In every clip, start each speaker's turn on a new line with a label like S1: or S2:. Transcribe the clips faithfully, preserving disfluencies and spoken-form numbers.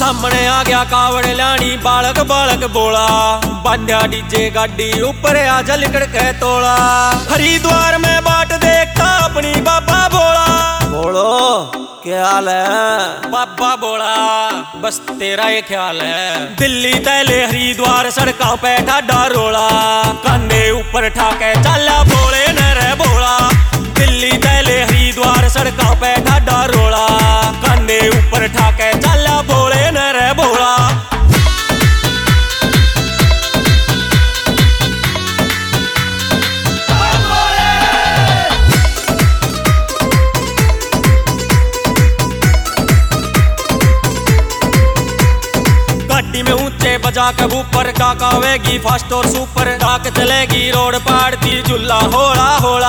S1: सामने आ गया कावड़ लानी बालक बालक बोला, बांध्या डीजे गाड़ी ऊपर आ जल के तोड़ा। हरिद्वार में बाट देखता अपनी बाबा बोला, बोलो क्या हाल है बाबा बोला, बस तेरा ये ख्याल है। दिल्ली तैले हरिद्वार सड़कों पे ठाडा रोला, कांधे ऊपर ठाके चला बोले न रे बोला। दिल्ली तैले हरिद्वार सड़कों पे ठाडा रोला, कांधे ऊपर ठाके चला बोले न रे बोला। गाड़ी में ऊंचे बजा के ऊपर काकावेगी फास्ट और सुपर, ताक चलेगी रोड पाड़ती झुल्ला होला होला।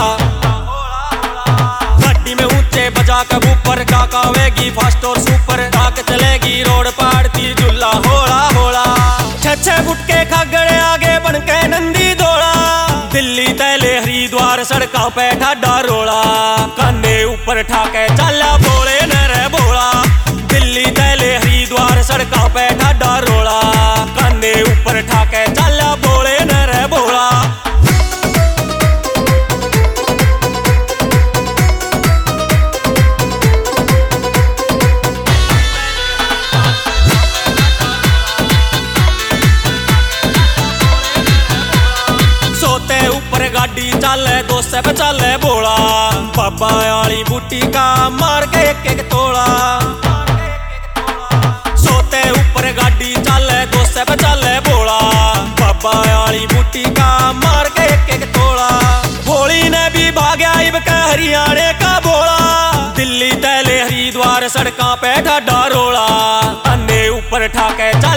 S1: गाड़ी में ऊंचे बजा के ऊपर काकावेगी फास्ट और सुपर, ताक चलेगी रोड पाड़ती झुल्ला होला होला। छह छह फुट के खगड़े आगे बन के नंदी दौड़ा, दिल्ली तैले हरिद्वार सड़कों पे ठाडा रोला, कांधे ऊपर ठाके चला बोले न रे बोला। दिल्ली तैले हरिद्वार सड़कों पे ठाडा रोला, कांधे ऊपर ठाके चला बोले न रे बोला। सोते ऊपर गाड़ी चले दोस्त पे चले बोला, बाबा आली बूटी का मार के एक एक तोड़ा। सोते ऊपर गाड़ी चले दोस्त पे चले बोला, बाबा आली बूटी का मार के एक एक तोड़ा। भोली ने भी भाग्या इब के हरियाणे का बोला, दिल्ली तैले हरिद्वार सड़कों पे ठाडा रोला, कांधे ऊपर ठाके